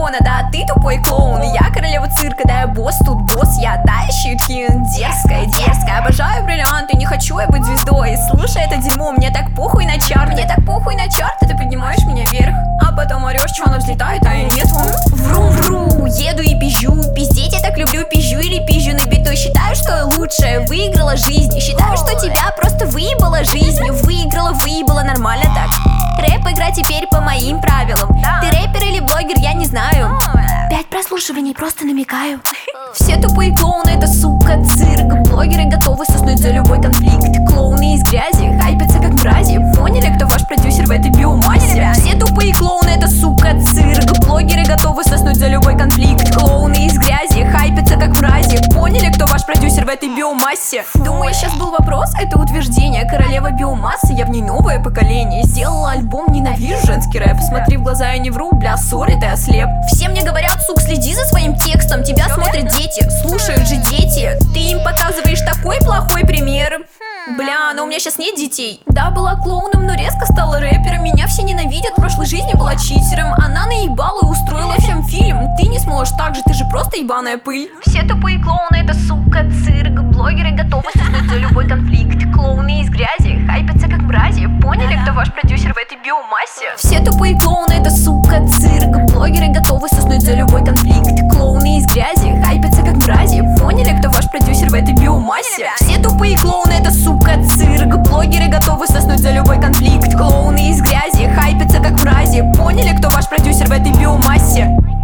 клоуна, да, ты тупой клоун. Я королева цирка, да, я босс, тут босс я, да, еще и дерзкая. Обожаю бриллианты, не хочу я быть звездой. Слушай это дерьмо, мне так похуй на чарты, ты поднимаешь меня вверх, а потом орешь, что она взлетает, а я нет. Вру, еду и пизжу, пиздеть я так люблю, пизжу или пизжу на биту. Считаю, что я лучшая, выиграла жизнь. Считаю, что тебя просто выебала жизнь. Выиграла, нормально так. Рэп игра теперь по моим правилам. Ты рэпер или блогер, я не знаю. 5 прослушиваний, просто намекаю. Все тупые клоуны, это сука цирк. Блогеры готовы соснуть за любой конфликт. Клоуны из грязи, хайпятся как мрази. Поняли, кто ваш продюсер в этой биомассе? Все тупые клоуны, это сука цирк. Блогеры готовы соснуть за любой конфликт. Клоуны из грязи, хайпятся как мрази. Поняли, кто ваш продюсер в этой биомассе? Думаю, сейчас был вопрос, это утверждение. Королева биомассы, я в ней новое поколение. Сделала альбом, ненавижу женский рэп. Смотри в глаза, я не вру, бля, сори, ты ослеп. Все мне говорят, сук, следи за своим текстом. Тебя смотрят дети, слушают же дети. Ты им показываешь такой плохой пример. Бля, но у меня сейчас нет детей. Да, была клоуном, но резко стала рэпером. Меня все ненавидят, в прошлой жизни была читером. Она наебала и устроила всем фильм. Ты не сможешь так же, ты же просто ебаная пыль. Все тупые клоуны, это сука цирк. Блогеры готовы соснуть за любой конфликт. Клоуны из грязи, хайпятся как мрази. Поняли, кто ваш продюсер в этой биомассе? Все тупые клоуны, это сука цирк. Блогеры готовы соснуть за любой конфликт. Клоуны из грязи, хайпятся как мрази. Поняли, кто ваш продюсер в этой биомассе? Все тупые клоуны, это сука цирк. Блогеры готовы соснуть за любой конфликт. Клоуны из грязи, хайпятся как мрази. Поняли, кто ваш продюсер в этой биомассе?